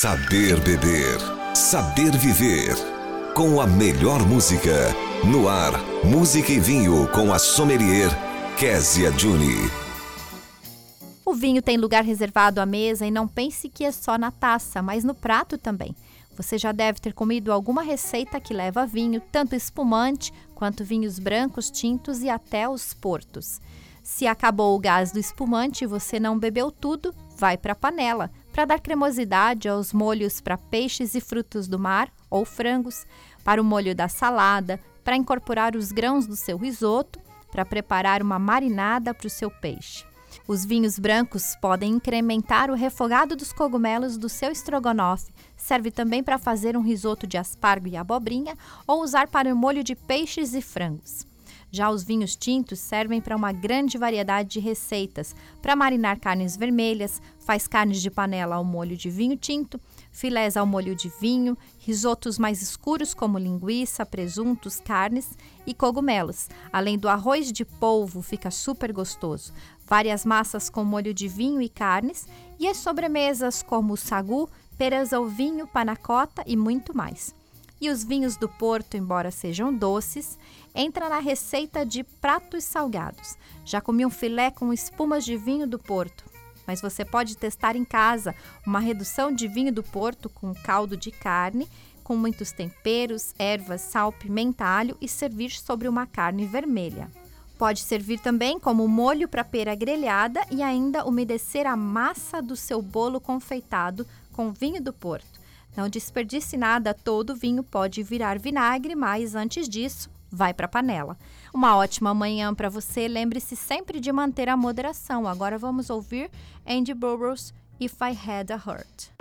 Saber beber, saber viver. Com a melhor música. No ar, Música e Vinho com a sommelier Kézia Juni. O vinho tem lugar reservado à mesa e não pense que é só na taça, mas no prato também. Você já deve ter comido alguma receita que leva vinho, tanto espumante quanto vinhos brancos, tintos e até os portos. Se acabou o gás do espumante e você não bebeu tudo, vai para a panela, para dar cremosidade aos molhos para peixes e frutos do mar ou frangos, para o molho da salada, para incorporar os grãos do seu risoto, para preparar uma marinada para o seu peixe. Os vinhos brancos podem incrementar o refogado dos cogumelos do seu estrogonofe. Serve também para fazer um risoto de aspargo e abobrinha ou usar para o molho de peixes e frangos. Já os vinhos tintos servem para uma grande variedade de receitas, para marinar carnes vermelhas, faz carnes de panela ao molho de vinho tinto, filés ao molho de vinho, risotos mais escuros como linguiça, presuntos, carnes e cogumelos. Além do arroz de polvo, fica super gostoso. Várias massas com molho de vinho e carnes e as sobremesas como o sagu, peras ao vinho, panacota e muito mais. E os vinhos do Porto, embora sejam doces, entra na receita de pratos salgados. Já comi um filé com espumas de vinho do Porto, mas você pode testar em casa uma redução de vinho do Porto com caldo de carne, com muitos temperos, ervas, sal, pimenta, alho e servir sobre uma carne vermelha. Pode servir também como molho para pera grelhada e ainda umedecer a massa do seu bolo confeitado com vinho do Porto. Não desperdice nada, todo vinho pode virar vinagre, mas antes disso, vai para a panela. Uma ótima manhã para você, lembre-se sempre de manter a moderação. Agora vamos ouvir Andy Burroughs, If I Had a Heart.